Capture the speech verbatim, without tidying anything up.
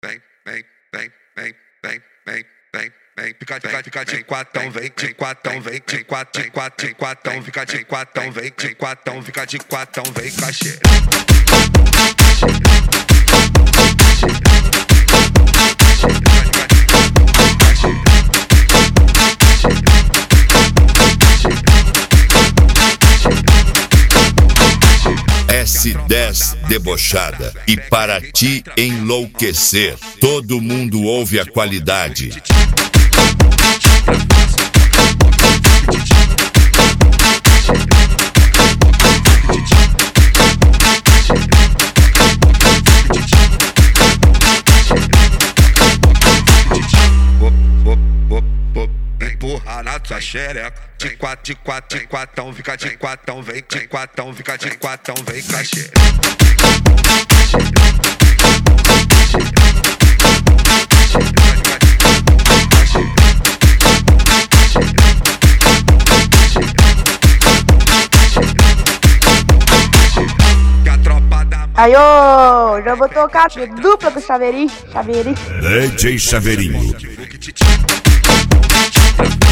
vem, vem, vem, vem, vem, vem, vem, vem, fica, fica, fica de quatão, vem, de quatão, vem, de quatro, de quatro, de quatão, fica de quatão, vem, de quatão, fica de quatão, vem, cachê. S dez debochada e para te enlouquecer, todo mundo ouve a qualidade. Empurra na tua xereca, de quatro, de quatro, de quatão, fica de quatão, vem, de quatão, fica de quatão, vem, cachê. Aí, ô, já vou tocar dupla com o Chaveirinho, Chaveirinho. D J Chaveirinho. Tchau.